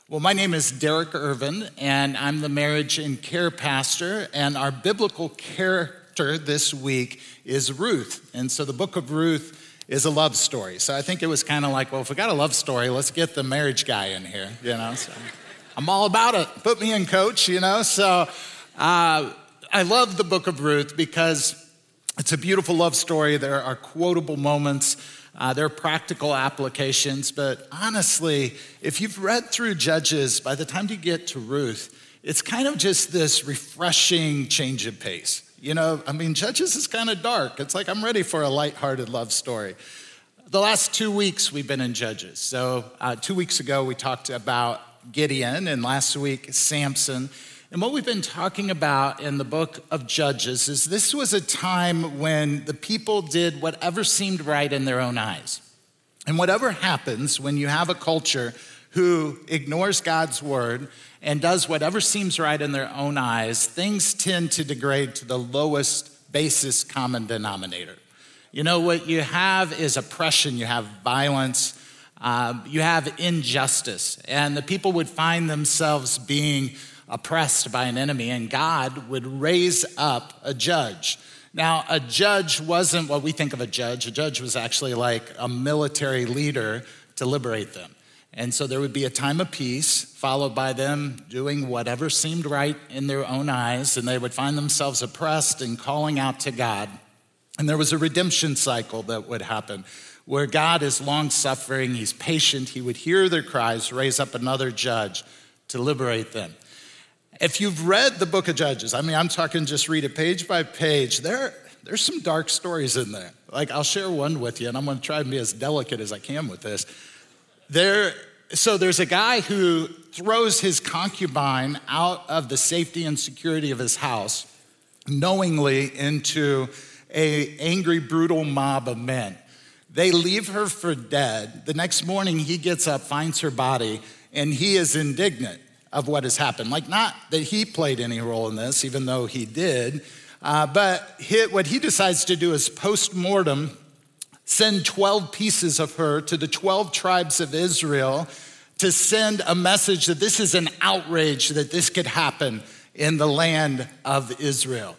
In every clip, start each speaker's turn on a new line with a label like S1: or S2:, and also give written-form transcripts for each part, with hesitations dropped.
S1: Well, my name is Derek Irvin, and I'm the marriage and care pastor, and our biblical character this week is Ruth. And so the book of Ruth is a love story. So I think it was kind of like, well, if we got a love story, let's get the marriage guy in here, So I'm all about it. Put me in, coach, So I love the book of Ruth because it's a beautiful love story. There are quotable moments. There are practical applications, but honestly, if you've read through Judges, by the time you get to Ruth, it's kind of just this refreshing change of pace. Judges is kind of dark. It's like I'm ready for a lighthearted love story. The last 2 weeks we've been in Judges. So 2 weeks ago we talked about Gideon, and last week Samson. And what we've been talking about in the book of Judges is this was a time when the people did whatever seemed right in their own eyes. And whatever happens when you have a culture who ignores God's word and does whatever seems right in their own eyes, things tend to degrade to the lowest basis common denominator. What you have is oppression, you have violence, you have injustice. And the people would find themselves being oppressed by an enemy, and God would raise up a judge. Now, a judge wasn't what we think of a judge. A judge was actually like a military leader to liberate them. And so there would be a time of peace, followed by them doing whatever seemed right in their own eyes, and they would find themselves oppressed and calling out to God. And there was a redemption cycle that would happen, where God is long-suffering, he's patient, he would hear their cries, raise up another judge to liberate them. If you've read the book of Judges, I'm talking just read it page by page, there's some dark stories in there. Like, I'll share one with you, and I'm going to try and be as delicate as I can with this. There's a guy who throws his concubine out of the safety and security of his house knowingly into an angry, brutal mob of men. They leave her for dead. The next morning, he gets up, finds her body, and he is indignant of what has happened. Like, not that he played any role in this, even though he did, but what he decides to do is post-mortem send 12 pieces of her to the 12 tribes of Israel to send a message that this is an outrage that this could happen in the land of Israel.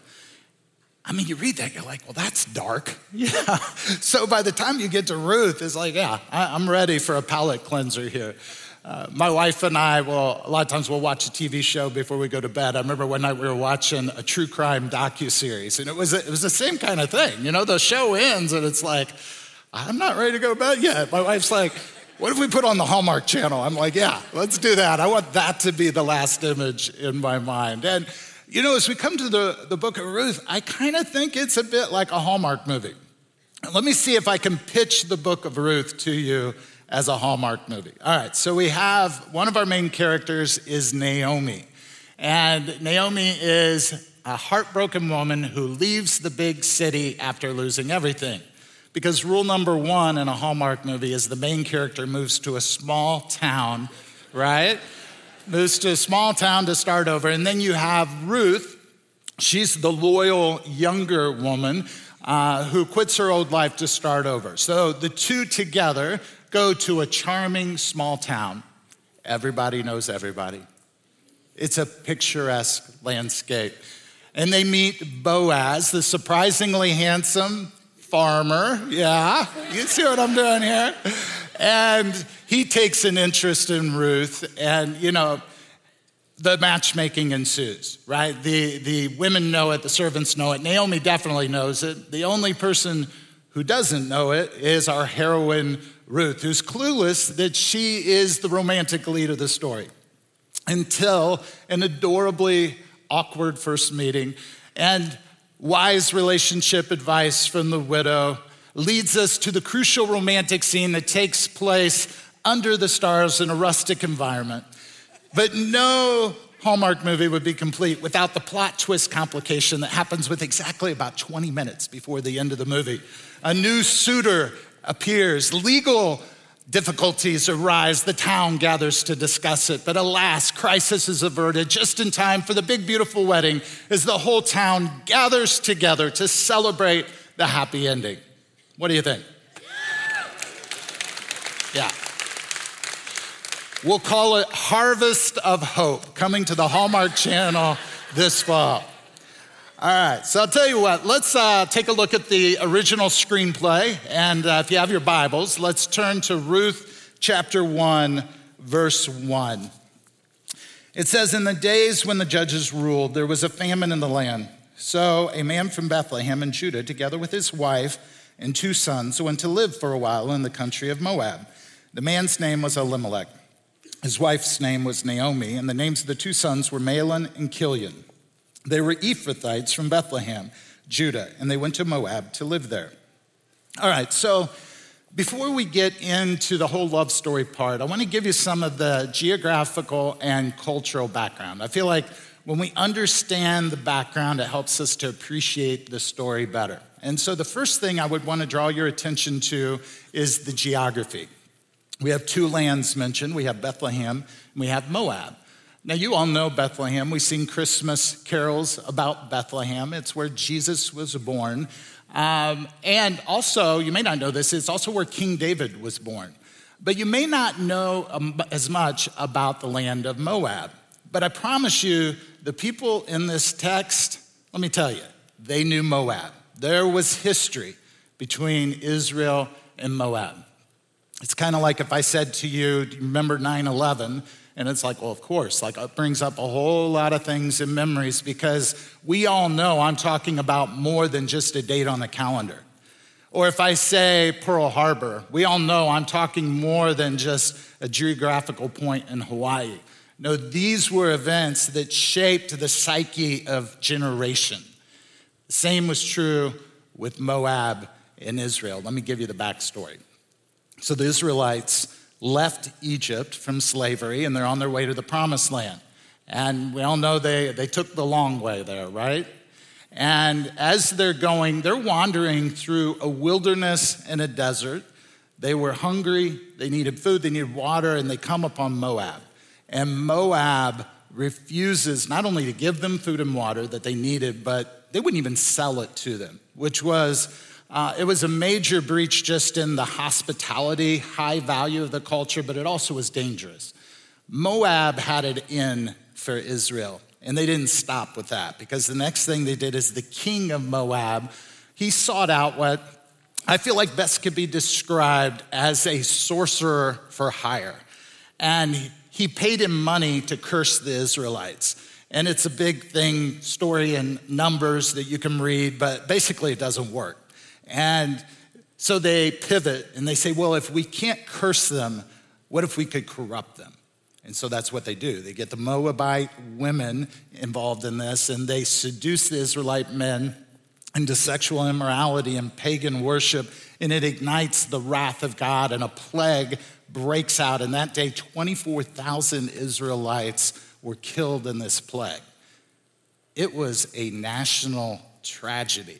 S1: You read that, you're like, well, that's dark. Yeah. So by the time you get to Ruth, it's like, yeah, I'm ready for a palate cleanser here. My wife and I, a lot of times we'll watch a TV show before we go to bed. I remember one night we were watching a true crime docuseries, and it was the same kind of thing. The show ends, and it's like, I'm not ready to go to bed yet. My wife's like, what if we put on the Hallmark Channel? I'm like, yeah, let's do that. I want that to be the last image in my mind. And, as we come to the book of Ruth, I kind of think it's a bit like a Hallmark movie. Let me see if I can pitch the book of Ruth to you as a Hallmark movie. All right, so we have one of our main characters is Naomi. And Naomi is a heartbroken woman who leaves the big city after losing everything. Because rule number one in a Hallmark movie is the main character moves to a small town, right? Moves to a small town to start over. And then you have Ruth. She's the loyal younger woman who quits her old life to start over. So the two together go to a charming small town. Everybody knows everybody. It's a picturesque landscape. And they meet Boaz, the surprisingly handsome farmer. Yeah, you see what I'm doing here? And he takes an interest in Ruth, and the matchmaking ensues, right? The women know it, the servants know it. Naomi definitely knows it. The only person who doesn't know it is our heroine, Ruth, who's clueless that she is the romantic lead of the story until an adorably awkward first meeting and wise relationship advice from the widow leads us to the crucial romantic scene that takes place under the stars in a rustic environment. But no Hallmark movie would be complete without the plot twist complication that happens with exactly about 20 minutes before the end of the movie. A new suitor appears. Legal difficulties arise. The town gathers to discuss it. But alas, crisis is averted just in time for the big, beautiful wedding as the whole town gathers together to celebrate the happy ending. What do you think? Yeah. We'll call it Harvest of Hope, coming to the Hallmark Channel this fall. All right, so I'll tell you what, let's take a look at the original screenplay. And if you have your Bibles, let's turn to Ruth chapter 1, verse 1. It says, "In the days when the judges ruled, there was a famine in the land. So a man from Bethlehem in Judah, together with his wife and 2 sons, went to live for a while in the country of Moab. The man's name was Elimelech. His wife's name was Naomi, and the names of the 2 sons were Mahlon and Chilion. They were Ephrathites from Bethlehem, Judah, and they went to Moab to live there." All right, so before we get into the whole love story part, I want to give you some of the geographical and cultural background. I feel like when we understand the background, it helps us to appreciate the story better. And so the first thing I would want to draw your attention to is the geography. We have 2 lands mentioned. We have Bethlehem and we have Moab. Now, you all know Bethlehem. We sing Christmas carols about Bethlehem. It's where Jesus was born. And also, you may not know this, it's also where King David was born. But you may not know as much about the land of Moab. But I promise you, the people in this text, let me tell you, they knew Moab. There was history between Israel and Moab. It's kind of like if I said to you, do you remember 9/11? And it's like, well, of course, like it brings up a whole lot of things and memories because we all know I'm talking about more than just a date on the calendar. Or if I say Pearl Harbor, we all know I'm talking more than just a geographical point in Hawaii. No, these were events that shaped the psyche of generation. The same was true with Moab and Israel. Let me give you the backstory. So the Israelites left Egypt from slavery, and they're on their way to the promised land. And we all know they took the long way there, right? And as they're going, they're wandering through a wilderness and a desert. They were hungry, they needed food, they needed water, and they come upon Moab. And Moab refuses not only to give them food and water that they needed, but they wouldn't even sell it to them, which was it was a major breach just in the hospitality, high value of the culture, but it also was dangerous. Moab had it in for Israel, and they didn't stop with that because the next thing they did is the king of Moab, he sought out what I feel like best could be described as a sorcerer for hire. And he paid him money to curse the Israelites. And it's a big story in Numbers that you can read, but basically it doesn't work. And so they pivot and they say, well, if we can't curse them, what if we could corrupt them? And so that's what they do. They get the Moabite women involved in this, and they seduce the Israelite men into sexual immorality and pagan worship, and it ignites the wrath of God, and a plague breaks out. And that day, 24,000 Israelites were killed in this plague. It was a national tragedy.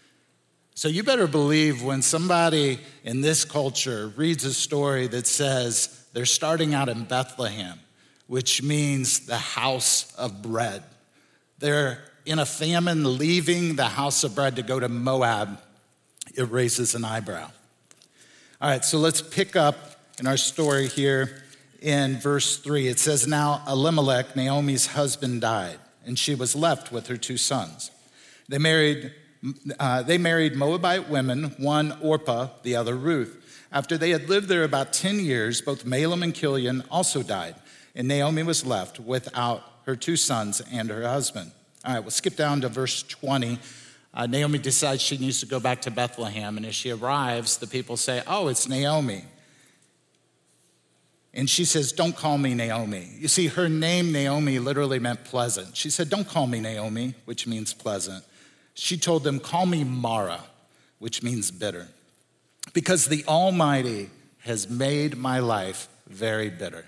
S1: So you better believe when somebody in this culture reads a story that says they're starting out in Bethlehem, which means the house of bread. They're in a famine leaving the house of bread to go to Moab. It raises an eyebrow. All right, so let's pick up in our story here in verse 3. It says, "Now Elimelech, Naomi's husband, died, and she was left with her 2 sons. They married Moabite women, one Orpah, the other Ruth. After they had lived there about 10 years, both Mahlon and Chilion also died, and Naomi was left without her 2 sons and her husband." All right, we'll skip down to verse 20. Naomi decides she needs to go back to Bethlehem, and as she arrives, the people say, "Oh, it's Naomi." And she says, "Don't call me Naomi." You see, her name Naomi literally meant pleasant. She said, "Don't call me Naomi," which means pleasant. She told them, "Call me Mara," which means bitter, because the Almighty has made my life very bitter.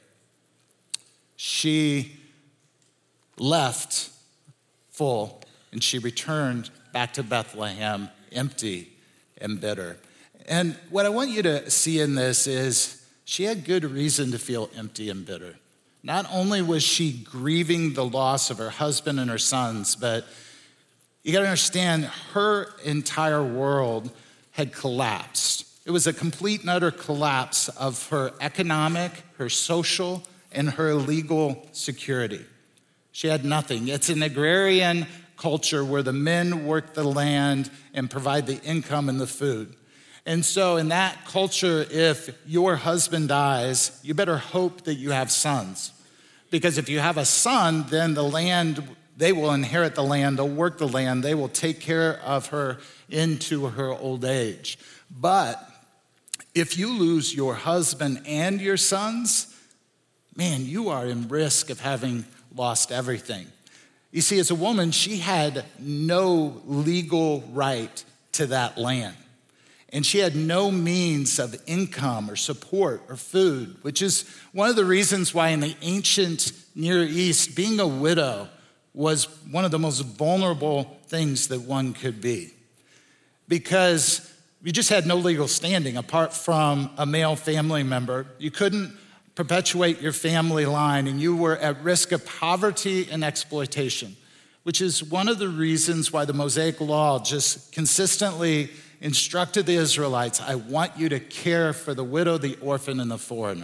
S1: She left full, and she returned back to Bethlehem empty and bitter. And what I want you to see in this is she had good reason to feel empty and bitter. Not only was she grieving the loss of her husband and her sons, but you gotta understand, her entire world had collapsed. It was a complete and utter collapse of her economic, her social, and her legal security. She had nothing. It's an agrarian culture where the men work the land and provide the income and the food. And so in that culture, if your husband dies, you better hope that you have sons. Because if you have a son, then the land, they will inherit the land, they'll work the land, they will take care of her into her old age. But if you lose your husband and your sons, man, you are in risk of having lost everything. You see, as a woman, she had no legal right to that land. And she had no means of income or support or food, which is one of the reasons why in the ancient Near East, being a widow was one of the most vulnerable things that one could be. Because you just had no legal standing apart from a male family member. You couldn't perpetuate your family line, and you were at risk of poverty and exploitation, which is one of the reasons why the Mosaic Law just consistently instructed the Israelites, I want you to care for the widow, the orphan, and the foreigner.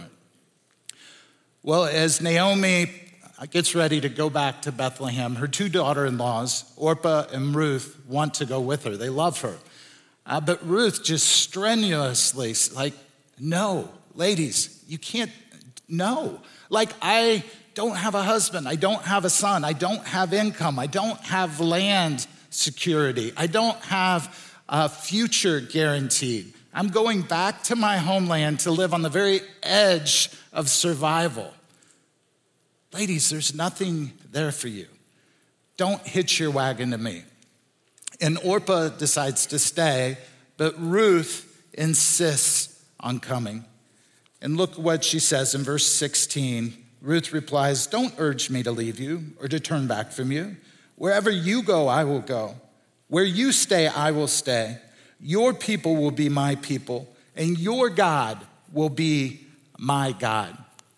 S1: Well, as Naomi gets ready to go back to Bethlehem, her two daughter-in-laws, Orpah and Ruth, want to go with her. They love her. But Ruth just strenuously, no, ladies, you can't, no. I don't have a husband. I don't have a son. I don't have income. I don't have land security. I don't have a future guaranteed. I'm going back to my homeland to live on the very edge of survival. Ladies, there's nothing there for you. Don't hitch your wagon to me. And Orpah decides to stay, but Ruth insists on coming. And look what she says in verse 16. Ruth replies, don't urge me to leave you or to turn back from you. Wherever you go, I will go. Where you stay, I will stay. Your people will be my people, and your God will be my God.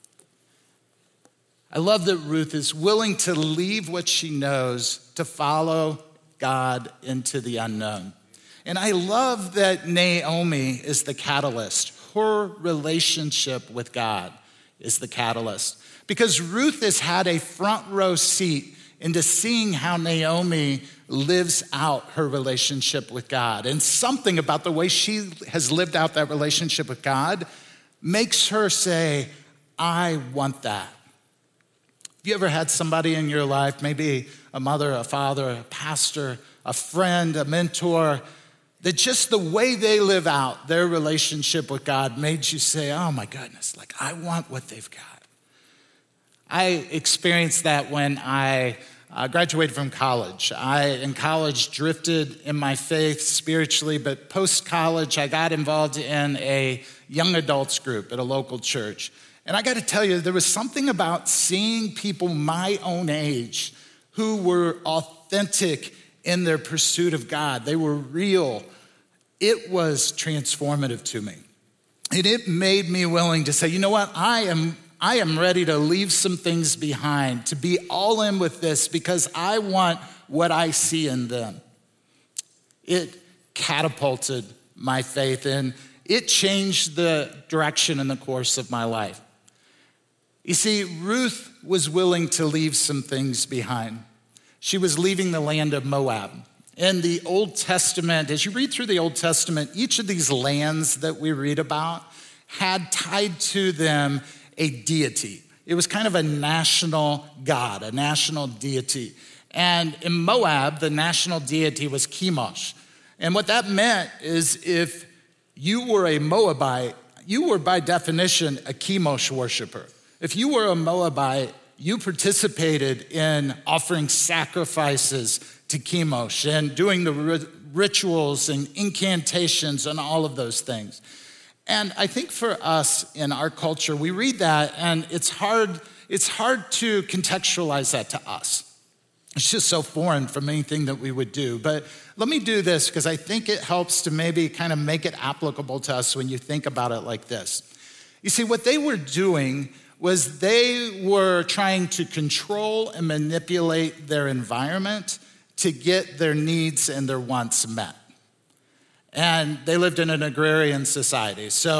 S1: I love that Ruth is willing to leave what she knows to follow God into the unknown. And I love that Naomi is the catalyst. Her relationship with God is the catalyst. Because Ruth has had a front row seat into seeing how Naomi lives out her relationship with God. And something about the way she has lived out that relationship with God makes her say, I want that. Have you ever had somebody in your life, maybe a mother, a father, a pastor, a friend, a mentor, that just the way they live out their relationship with God made you say, oh my goodness, I want what they've got. I experienced that when I graduated from college. In college, drifted in my faith spiritually, but post-college, I got involved in a young adults group at a local church. And I got to tell you, there was something about seeing people my own age who were authentic in their pursuit of God. They were real. It was transformative to me. And it made me willing to say, you know what, I am ready to leave some things behind, to be all in with this because I want what I see in them. It catapulted my faith and it changed the direction and the course of my life. You see, Ruth was willing to leave some things behind. She was leaving the land of Moab. In the Old Testament, as you read through the Old Testament, each of these lands that we read about had tied to them a deity. It was kind of a national god, a national deity. And in Moab, the national deity was Chemosh. And what that meant is if you were a Moabite, you were by definition a Chemosh worshiper. If you were a Moabite, you participated in offering sacrifices to Chemosh and doing the rituals and incantations and all of those things. And I think for us in our culture, we read that and it's hard to contextualize that to us. It's just so foreign from anything that we would do. But let me do this because I think it helps to maybe kind of make it applicable to us when you think about it like this. You see, what they were doing was they were trying to control and manipulate their environment to get their needs and their wants met. And they lived in an agrarian society. So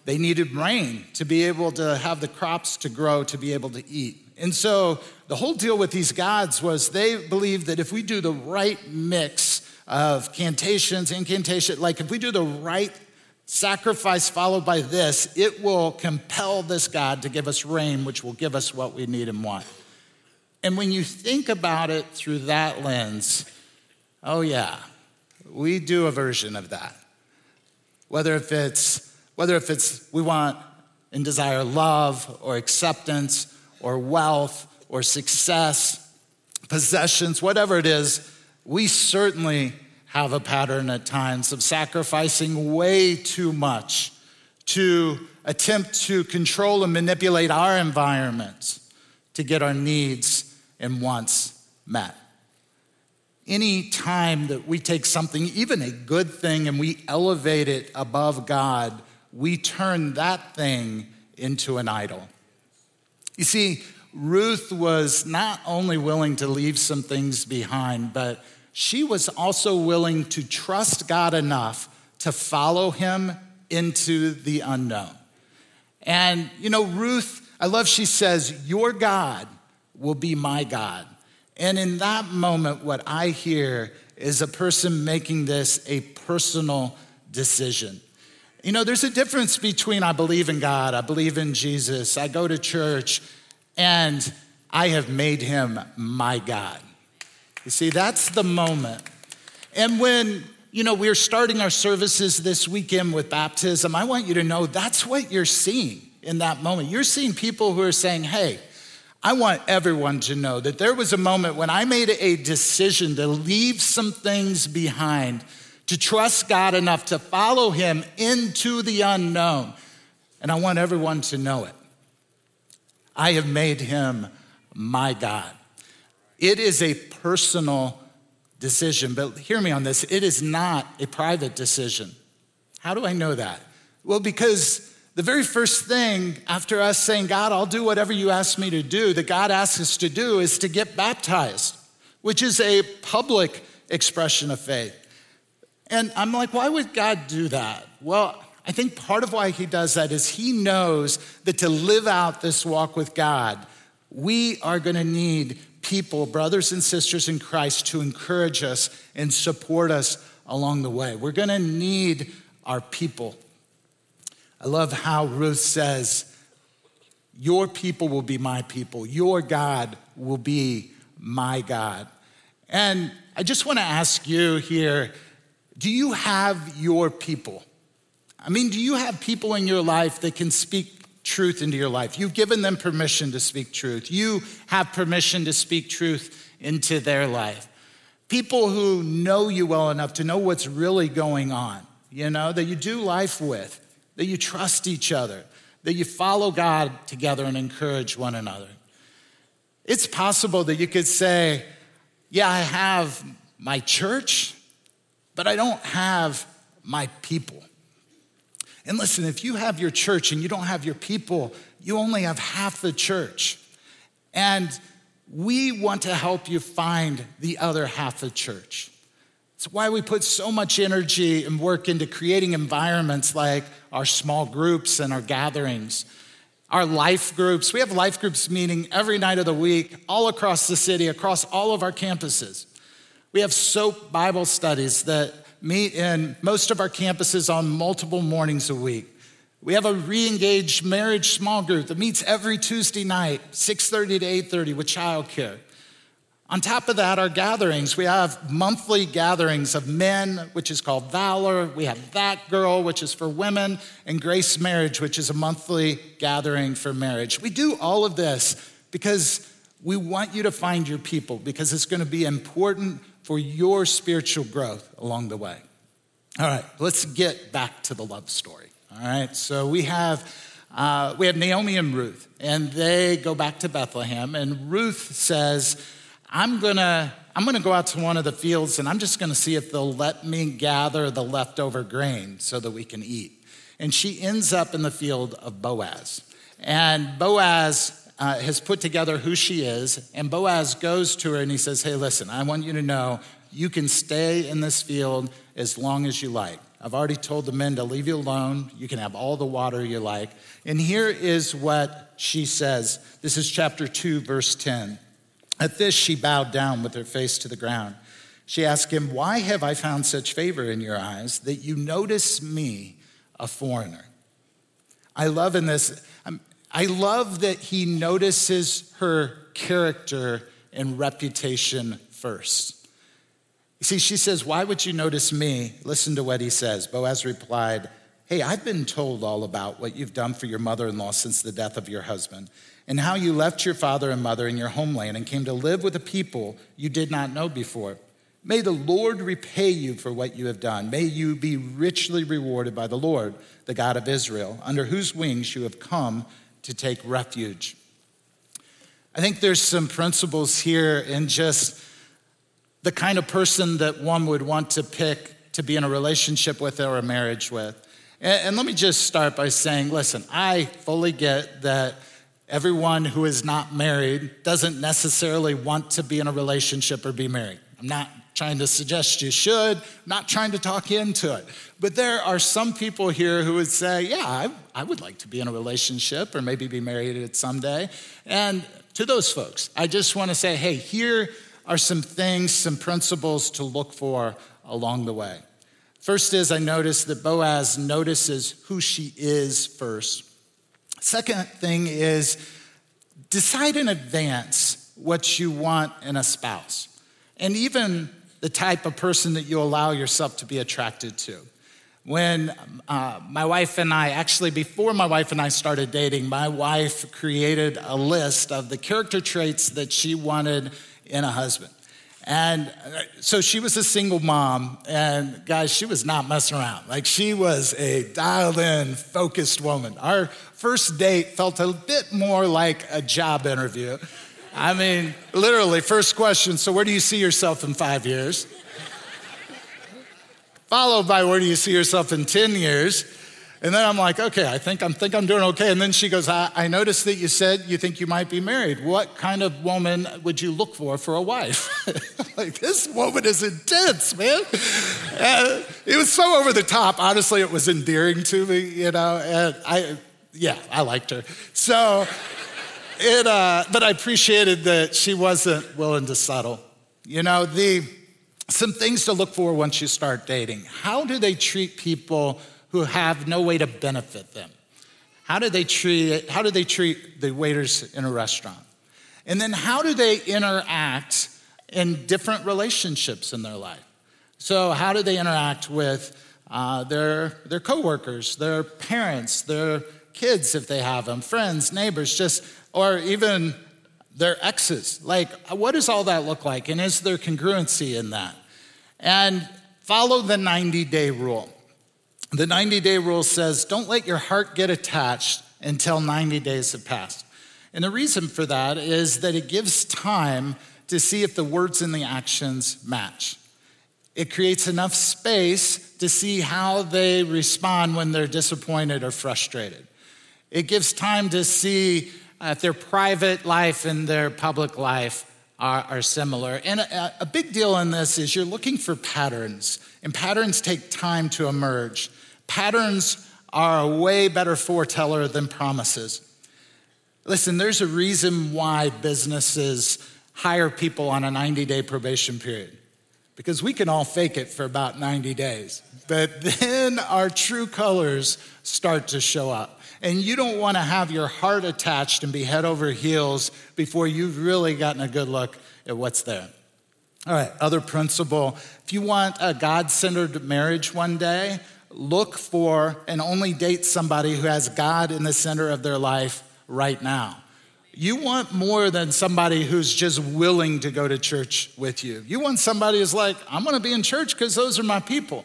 S1: they needed rain to be able to have the crops to grow, to be able to eat. And so the whole deal with these gods was they believed that if we do the right mix of cantations, incantation, like if we do the right sacrifice followed by this, it will compel this God to give us rain, which will give us what we need and want. And when you think about it through that lens, oh yeah, we do a version of that. Whether if it's we want and desire love or acceptance or wealth or success, possessions, whatever it is, we certainly have a pattern at times of sacrificing way too much to attempt to control and manipulate our environments to get our needs and wants met. Any time that we take something, even a good thing, and we elevate it above God, we turn that thing into an idol. You see, Ruth was not only willing to leave some things behind, but she was also willing to trust God enough to follow him into the unknown. And, Ruth, I love she says, your God will be my God. And in that moment, what I hear is a person making this a personal decision. There's a difference between I believe in God, I believe in Jesus, I go to church, and I have made him my God. You see, that's the moment. And when, we're starting our services this weekend with baptism, I want you to know that's what you're seeing in that moment. You're seeing people who are saying, hey, I want everyone to know that there was a moment when I made a decision to leave some things behind, to trust God enough to follow him into the unknown. And I want everyone to know it. I have made him my God. It is a personal decision, but hear me on this. It is not a private decision. How do I know that? Well, because the very first thing after us saying, God, I'll do whatever you ask me to do, that God asks us to do is to get baptized, which is a public expression of faith. And I'm like, why would God do that? Well, I think part of why he does that is he knows that to live out this walk with God, we are going to need people, brothers and sisters in Christ, to encourage us and support us along the way. We're going to need our people. I love how Ruth says, your people will be my people. Your God will be my God. And I just want to ask you here, do you have your people? Do you have people in your life that can speak truth into your life? You've given them permission to speak truth. You have permission to speak truth into their life. People who know you well enough to know what's really going on, that you do life with, that you trust each other, that you follow God together and encourage one another. It's possible that you could say, yeah, I have my church, but I don't have my people. And listen, if you have your church and you don't have your people, you only have half the church. And we want to help you find the other half of the church. It's why we put so much energy and work into creating environments like our small groups and our gatherings, our life groups. We have life groups meeting every night of the week, all across the city, across all of our campuses. We have SOAP Bible studies that meet in most of our campuses on multiple mornings a week. We have a re-engaged marriage small group that meets every Tuesday night, 6:30 to 8:30 with childcare. On top of that, our gatherings, we have monthly gatherings of men, which is called Valor. We have That Girl, which is for women, and Grace Marriage, which is a monthly gathering for marriage. We do all of this because we want you to find your people, because it's going to be important for your spiritual growth along the way. All right, let's get back to the love story. All right, so we have Naomi and Ruth, and they go back to Bethlehem, and Ruth says, I'm gonna go out to one of the fields and I'm just gonna see if they'll let me gather the leftover grain so that we can eat. And she ends up in the field of Boaz. And Boaz has put together who she is, and Boaz goes to her and he says, hey, listen, I want you to know you can stay in this field as long as you like. I've already told the men to leave you alone. You can have all the water you like. And here is what she says. This is chapter 2, verse 10. At this, she bowed down with her face to the ground. She asked him, "Why have I found such favor in your eyes that you notice me, a foreigner?" I love that he notices her character and reputation first. You see, she says, "Why would you notice me?" Listen to what he says. Boaz replied, "Hey, I've been told all about what you've done for your mother-in-law since the death of your husband, and how you left your father and mother in your homeland and came to live with a people you did not know before. May the Lord repay you for what you have done. May you be richly rewarded by the Lord, the God of Israel, under whose wings you have come to take refuge." I think there's some principles here in just the kind of person that one would want to pick to be in a relationship with or a marriage with. And let me just start by saying, listen, I fully get that everyone who is not married doesn't necessarily want to be in a relationship or be married. I'm not trying to suggest you should, not trying to talk you into it. But there are some people here who would say, yeah, I would like to be in a relationship or maybe be married someday. And to those folks, I just want to say, hey, here are some things, some principles to look for along the way. First is I noticed that Boaz notices who she is first. Second thing is decide in advance what you want in a spouse, and even the type of person that you allow yourself to be attracted to. When my wife and I, actually before my wife and I started dating, my wife created a list of the character traits that she wanted in a husband. And so she was a single mom, and guys, she was not messing around. Like, she was a dialed-in, focused woman. Our first date felt a bit more like a job interview. I mean, literally, first question, so where do you see yourself in 5 years? Followed by, where do you see yourself in 10 years? And then I'm like, okay, I think I'm doing okay. And then she goes, I noticed that you said you think you might be married. What kind of woman would you look for a wife? Like, this woman is intense, man. It was so over the top. Honestly, it was endearing to me, you know. And I liked her. So, but I appreciated that she wasn't willing to settle. You know, some things to look for once you start dating. How do they treat people who have no way to benefit them? How do they treat the waiters in a restaurant? And then how do they interact in different relationships in their life? So how do they interact with their coworkers, their parents, their kids if they have them, friends, neighbors, or even their exes? Like, what does all that look like? And is there congruency in that? And follow the 90-day rule. The 90-day rule says, don't let your heart get attached until 90 days have passed. And the reason for that is that it gives time to see if the words and the actions match. It creates enough space to see how they respond when they're disappointed or frustrated. It gives time to see if their private life and their public life are similar. And a big deal in this is you're looking for patterns, and patterns take time to emerge. Patterns are a way better foreteller than promises. Listen, there's a reason why businesses hire people on a 90-day probation period, because we can all fake it for about 90 days, but then our true colors start to show up. And you don't want to have your heart attached and be head over heels before you've really gotten a good look at what's there. All right, other principle. If you want a God-centered marriage one day, look for and only date somebody who has God in the center of their life right now. You want more than somebody who's just willing to go to church with you. You want somebody who's like, I'm going to be in church because those are my people.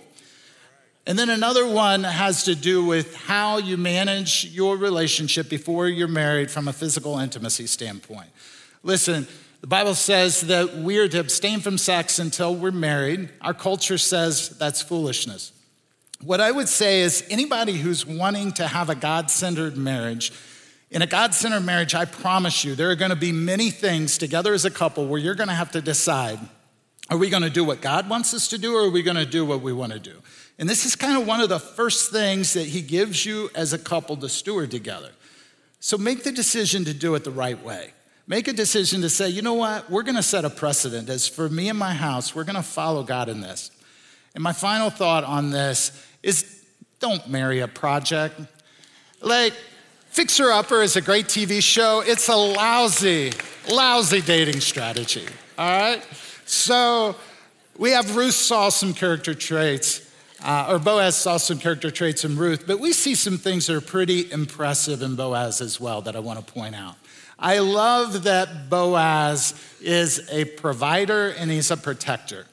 S1: And then another one has to do with how you manage your relationship before you're married from a physical intimacy standpoint. Listen, the Bible says that we're to abstain from sex until we're married. Our culture says that's foolishness. What I would say is anybody who's wanting to have a God-centered marriage, in a God-centered marriage, I promise you, there are going to be many things together as a couple where you're going to have to decide, are we going to do what God wants us to do, or are we going to do what we want to do? And this is kind of one of the first things that he gives you as a couple to steward together. So make the decision to do it the right way. Make a decision to say, you know what, we're gonna set a precedent. As for me and my house, we're gonna follow God in this. And my final thought on this is don't marry a project. Like, Fixer Upper is a great TV show. It's a lousy dating strategy, all right? So we have Ruth saw some character traits, or Boaz saw some character traits in Ruth, but we see some things that are pretty impressive in Boaz as well that I want to point out. I love that Boaz is a provider and he's a protector.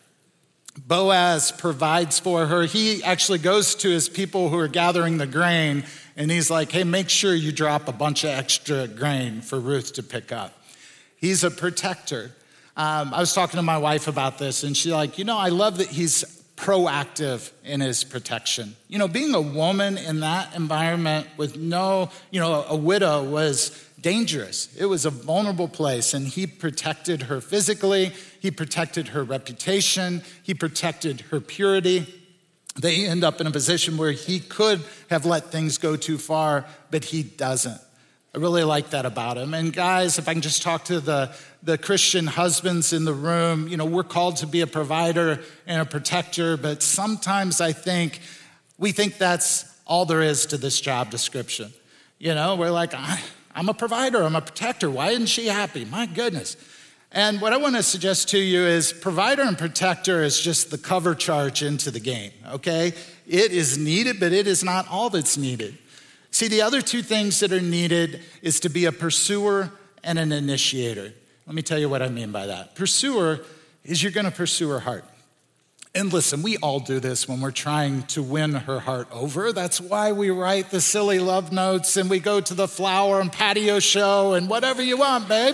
S1: Boaz provides for her. He actually goes to his people who are gathering the grain and he's like, hey, make sure you drop a bunch of extra grain for Ruth to pick up. He's a protector. I was talking to my wife about this and she's like, I love that he's proactive in his protection. Being a woman in that environment with a widow was dangerous. It was a vulnerable place, and he protected her physically, he protected her reputation, he protected her purity. They end up in a position where he could have let things go too far, but he doesn't. I really like that about him. And guys, if I can just talk to the Christian husbands in the room, we're called to be a provider and a protector, but sometimes we think that's all there is to this job description. We're like, I'm a provider, I'm a protector. Why isn't she happy? My goodness. And what I want to suggest to you is provider and protector is just the cover charge into the game, okay? It is needed, but it is not all that's needed. See, the other two things that are needed is to be a pursuer and an initiator. Let me tell you what I mean by that. Pursuer is you're going to pursue her heart. And listen, we all do this when we're trying to win her heart over. That's why we write the silly love notes and we go to the flower and patio show and whatever you want, babe.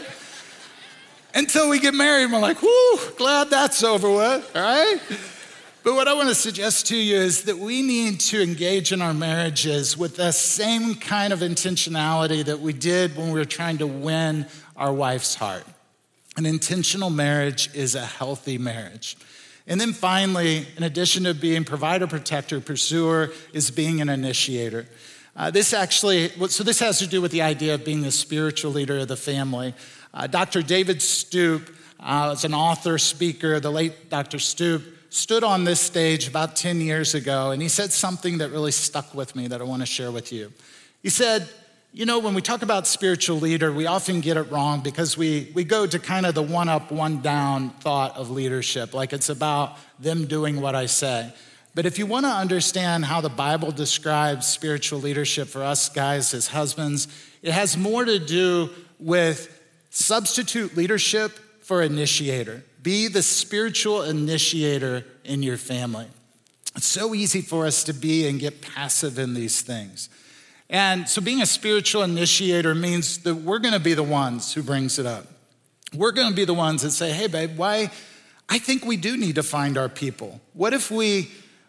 S1: Until we get married, we're like, whoo, glad that's over with, all right? But what I want to suggest to you is that we need to engage in our marriages with the same kind of intentionality that we did when we were trying to win our wife's heart. An intentional marriage is a healthy marriage. And then finally, in addition to being provider, protector, pursuer, is being an initiator. This has to do with the idea of being the spiritual leader of the family. Dr. David Stoop is an author, speaker. The late Dr. Stoop stood on this stage about 10 years ago, and he said something that really stuck with me that I want to share with you. He said, when we talk about spiritual leader, we often get it wrong because we go to kind of the one up, one down thought of leadership, like it's about them doing what I say. But if you want to understand how the Bible describes spiritual leadership for us guys as husbands, it has more to do with substitute leadership for initiator. Be the spiritual initiator in your family. It's so easy for us to be and get passive in these things. And so being a spiritual initiator means that we're going to be the ones who brings it up. We're going to be the ones that say, hey, babe, I think we do need to find our people. What if we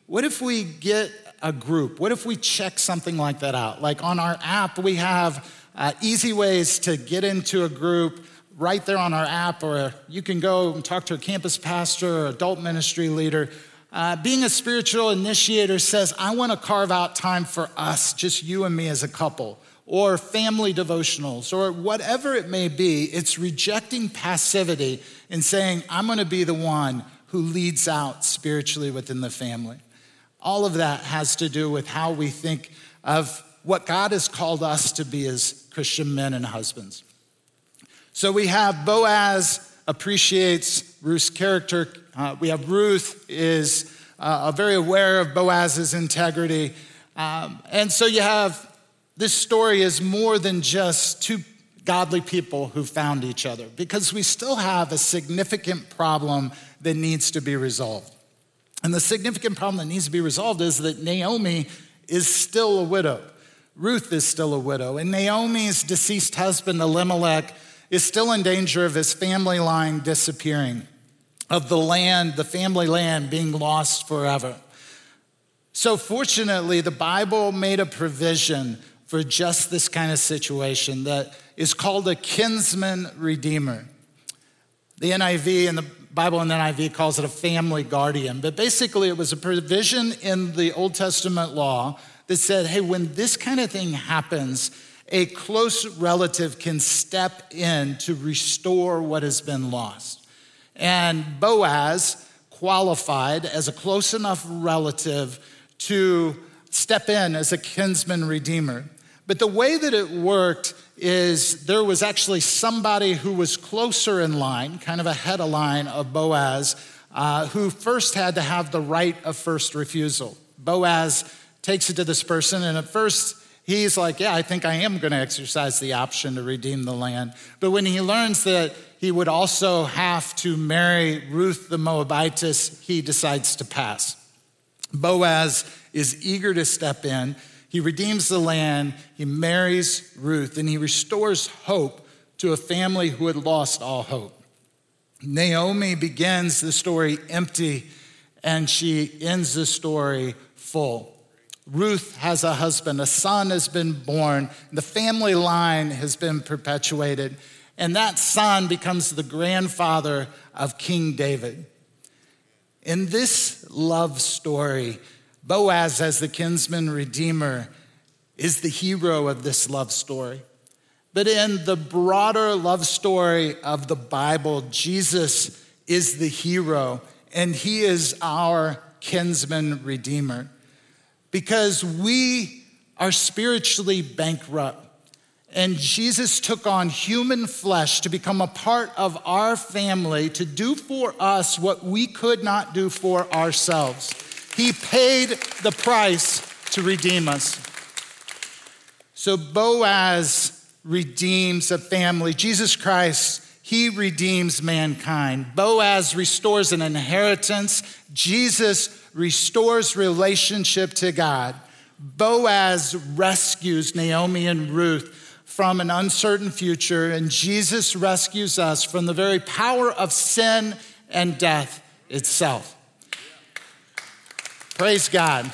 S1: get a group? What if we check something like that out? Like on our app, we have easy ways to get into a group right there on our app, or you can go and talk to a campus pastor or adult ministry leader. Being a spiritual initiator says, I want to carve out time for us, just you and me as a couple, or family devotionals, or whatever it may be. It's rejecting passivity and saying, I'm going to be the one who leads out spiritually within the family. All of that has to do with how we think of what God has called us to be as Christian men and husbands. So we have Boaz appreciates Ruth's character. We have Ruth is very aware of Boaz's integrity. And so you have, this story is more than just two godly people who found each other, because we still have a significant problem that needs to be resolved. And the significant problem that needs to be resolved is that Naomi is still a widow. Ruth is still a widow. And Naomi's deceased husband, Elimelech, is still in danger of his family line disappearing, of the family land being lost forever. So fortunately, the Bible made a provision for just this kind of situation that is called a kinsman redeemer. The NIV and the Bible in the NIV calls it a family guardian. But basically, it was a provision in the Old Testament law that said, hey, when this kind of thing happens, a close relative can step in to restore what has been lost. And Boaz qualified as a close enough relative to step in as a kinsman redeemer. But the way that it worked is there was actually somebody who was closer in line, kind of ahead of line of Boaz, who first had to have the right of first refusal. Boaz takes it to this person, and at first he's like, yeah, I think I am going to exercise the option to redeem the land. But when he learns that he would also have to marry Ruth the Moabitess, he decides to pass. Boaz is eager to step in. He redeems the land, he marries Ruth, and he restores hope to a family who had lost all hope. Naomi begins the story empty, and she ends the story full. Ruth has a husband, a son has been born, the family line has been perpetuated, and that son becomes the grandfather of King David. In this love story, Boaz, as the kinsman redeemer, is the hero of this love story. But in the broader love story of the Bible, Jesus is the hero, and he is our kinsman redeemer. Because we are spiritually bankrupt, and Jesus took on human flesh to become a part of our family, to do for us what we could not do for ourselves. He paid the price to redeem us. So Boaz redeems a family. Jesus Christ, he redeems mankind. Boaz restores an inheritance. Jesus restores relationship to God. Boaz rescues Naomi and Ruth from an uncertain future, and Jesus rescues us from the very power of sin and death itself. Praise God.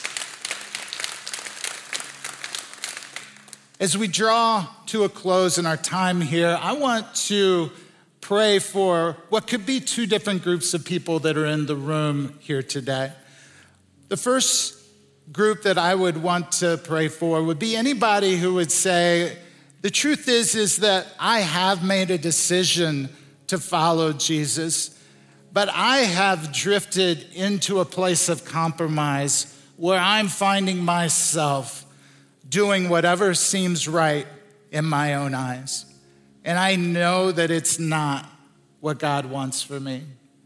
S1: As we draw to a close in our time here, I want to pray for what could be two different groups of people that are in the room here today. The first group that I would want to pray for would be anybody who would say, the truth is that I have made a decision to follow Jesus, but I have drifted into a place of compromise where I'm finding myself doing whatever seems right in my own eyes. And I know that it's not what God wants for me.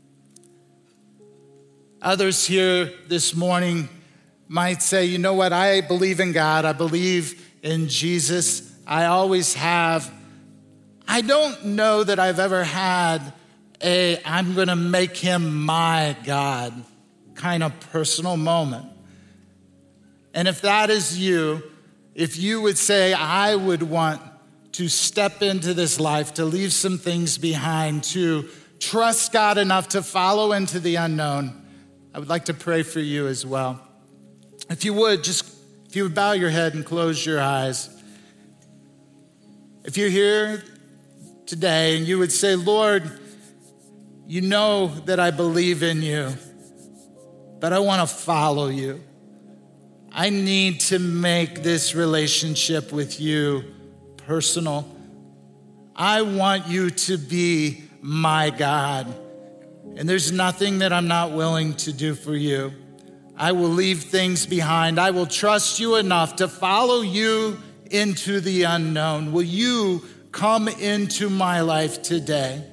S1: Others here this morning might say, you know what, I believe in God, I believe in Jesus, I always have. I don't know that I've ever had I'm gonna make him my God kind of personal moment. And if that is you, if you would say, I would want to step into this life, to leave some things behind, to trust God enough to follow into the unknown, I would like to pray for you as well. If you would bow your head and close your eyes. If you're here today and you would say, Lord, you know that I believe in you, but I want to follow you. I need to make this relationship with you personal. I want you to be my God. And there's nothing that I'm not willing to do for you. I will leave things behind. I will trust you enough to follow you into the unknown. Will you come into my life today?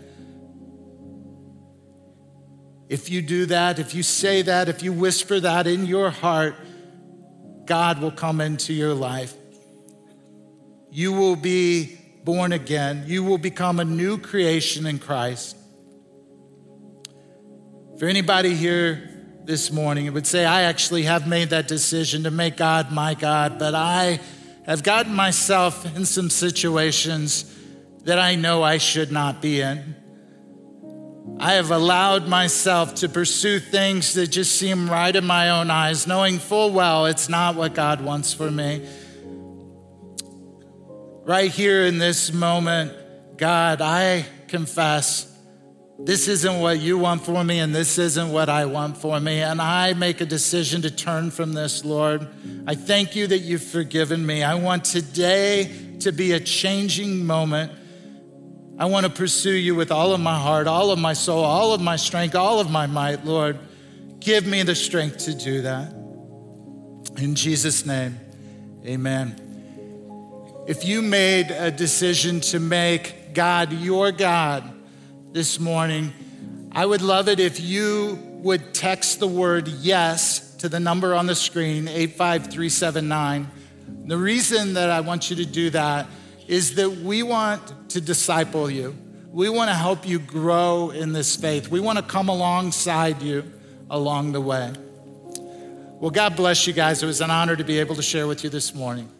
S1: If you do that, if you say that, if you whisper that in your heart, God will come into your life. You will be born again. You will become a new creation in Christ. For anybody here this morning who would say, I actually have made that decision to make God my God, but I have gotten myself in some situations that I know I should not be in. I have allowed myself to pursue things that just seem right in my own eyes, knowing full well it's not what God wants for me. Right here in this moment, God, I confess This isn't what you want for me, and this isn't what I want for me. And I make a decision to turn from this, Lord. I thank you that you've forgiven me. I want today to be a changing moment. I want to pursue you with all of my heart, all of my soul, all of my strength, all of my might, Lord. Give me the strength to do that. In Jesus' name, amen. If you made a decision to make God your God this morning, I would love it if you would text the word yes to the number on the screen, 85379. The reason that I want you to do that is that we want to disciple you. We want to help you grow in this faith. We want to come alongside you along the way. Well, God bless you guys. It was an honor to be able to share with you this morning.